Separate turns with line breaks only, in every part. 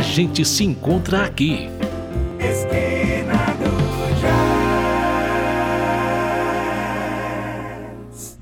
gente se encontra aqui.
Esquina do Jazz.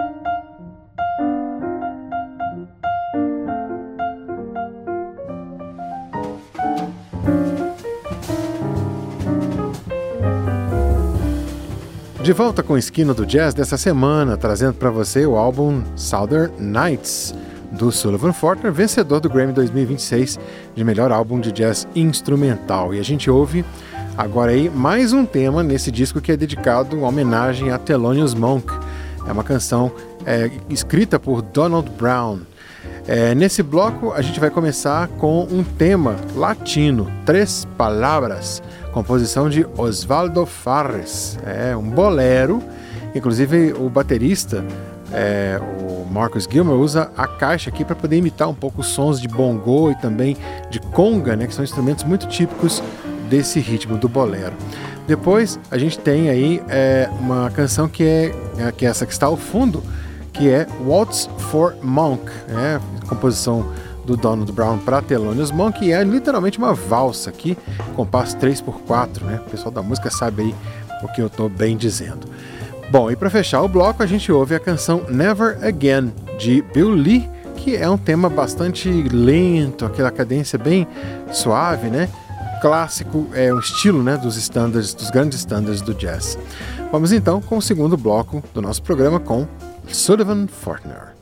De volta com a Esquina do Jazz dessa semana, trazendo para você o álbum Southern Nights, do Sullivan Fortner, vencedor do Grammy 2026 de melhor álbum de jazz instrumental. E a gente ouve agora aí mais um tema nesse disco que é dedicado à homenagem a Thelonious Monk. É uma canção escrita por Donald Brown. Nesse bloco a gente vai começar com um tema latino, Três Palavras, composição de Osvaldo Farres. É um bolero, inclusive o baterista, o Marcus Gilmer, usa a caixa aqui para poder imitar um pouco os sons de bongô e também de conga, né, que são instrumentos muito típicos desse ritmo do bolero. Depois a gente tem aí uma canção que é essa que está ao fundo, que é Waltz for Monk, composição do Donald Brown para Thelonious Monk, e é literalmente uma valsa aqui, compasso 3x4, né? O pessoal da música sabe aí o que eu estou bem dizendo. Bom, e para fechar o bloco a gente ouve a canção Never Again, de Bill Lee, que é um tema bastante lento, aquela cadência bem suave, né? Clássico, é um estilo, né, dos grandes standards do jazz. Vamos então com o segundo bloco do nosso programa com Sullivan Fortner.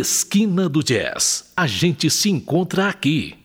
Esquina do Jazz. A gente se encontra aqui.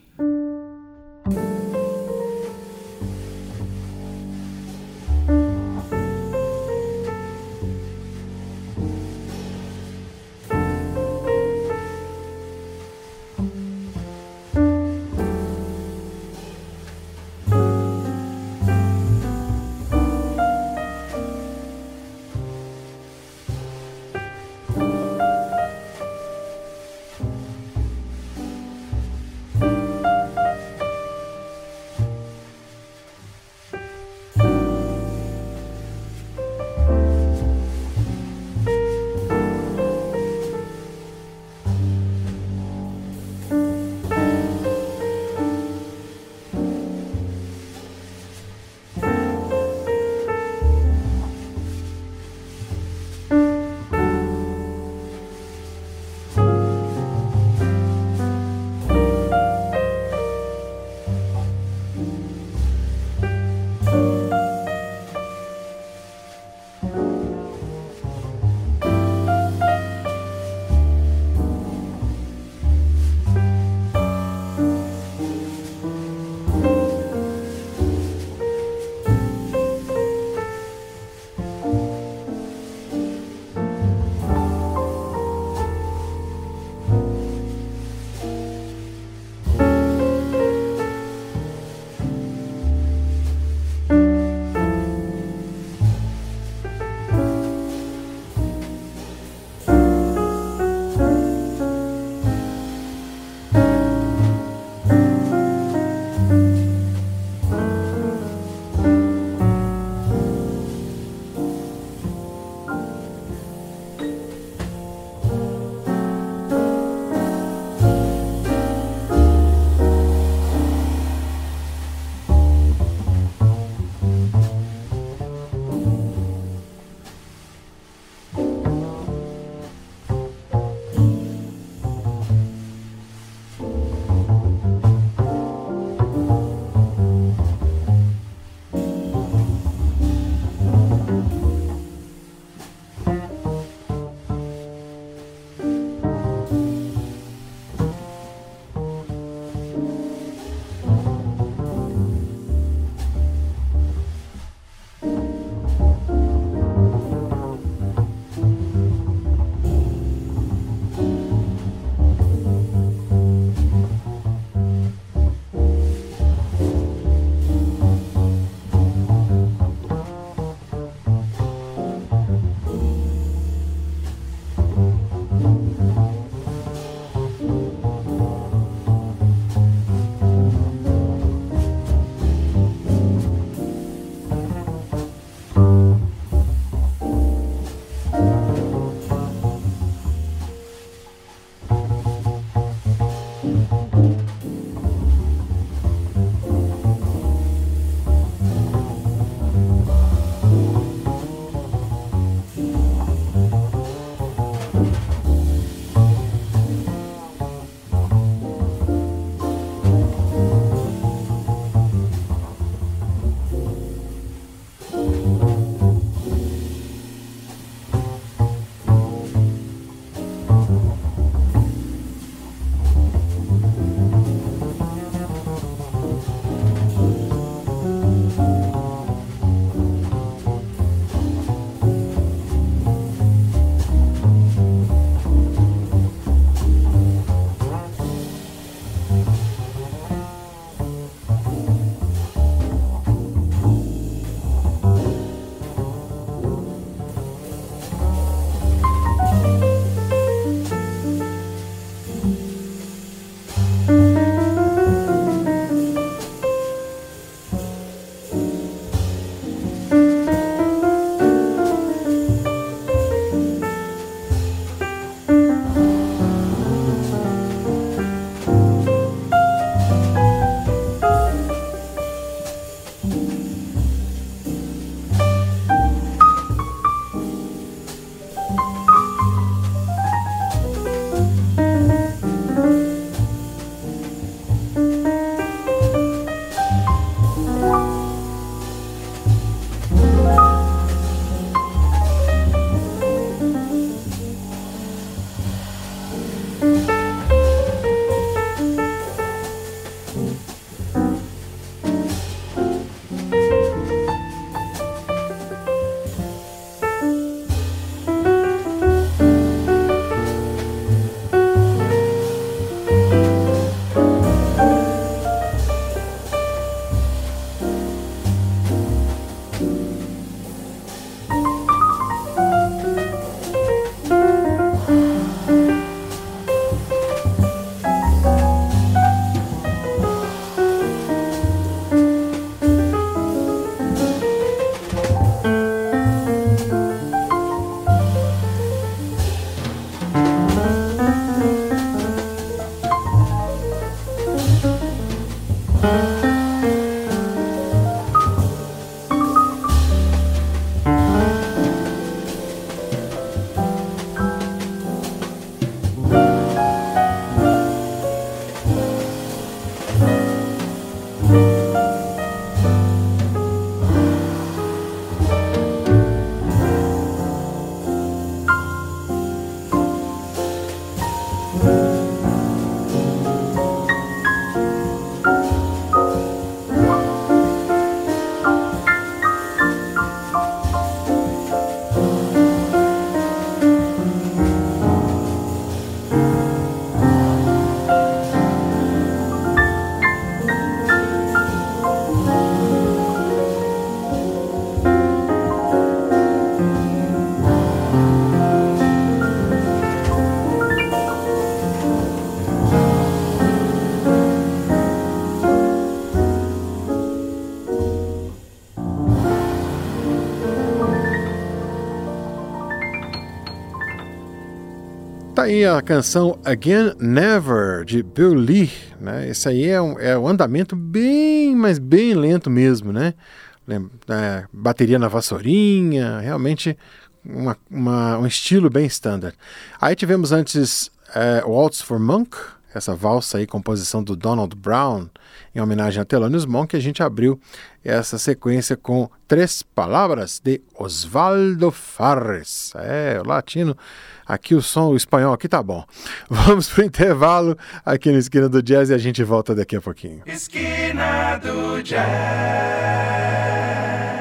Tá aí a canção Again Never, de Bill Lee, né? Esse aí é um andamento bem, mas bem lento mesmo, né? Bateria na vassourinha, realmente um estilo bem standard. Aí tivemos antes Waltz for Monk, essa valsa aí, composição do Donald Brown, em homenagem a Thelonious Monk. A gente abriu essa sequência com Três Palavras, de Osvaldo Farres. O latino, aqui o espanhol aqui tá bom. Vamos pro intervalo aqui no Esquina do Jazz e a gente volta daqui a pouquinho.
Esquina do Jazz.